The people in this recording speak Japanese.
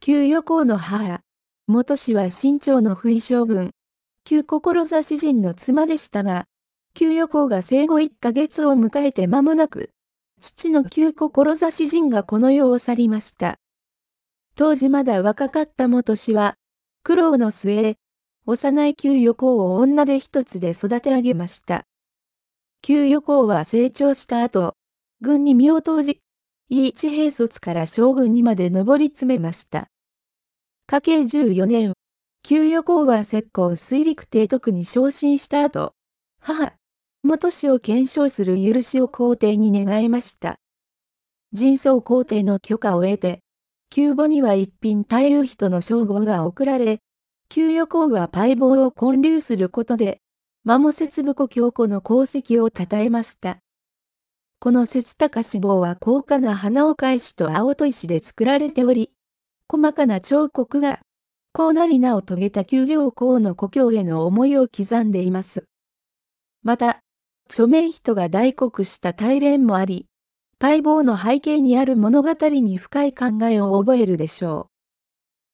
旧余公の母、元氏は清朝の不意将軍、旧志人の妻でしたが、旧余公が生後1ヶ月を迎えて間もなく、父の旧志人がこの世を去りました。当時まだ若かった元氏は、苦労の末、幼い旧余公を女手一つで育て上げました。旧余公は成長した後、軍に身を投じ、一兵卒から将軍にまで上り詰めました。嘉慶14年、旧余公は浙江水陸提督に昇進した後、母、元氏を顕彰する許しを皇帝に願いました。神宗皇帝の許可を得て、旧母には一品太夫人の称号が贈られ、旧余公は大望を建立することで、摩耗節武教皇の功績を称えました。この節高志望は高価な花岡石と青砥石で作られており、細かな彫刻が、功なり名を遂げた旧良公の故郷への思いを刻んでいます。また、著名人が大国した大連もあり、大望の背景にある物語に深い考えを覚えるでしょう。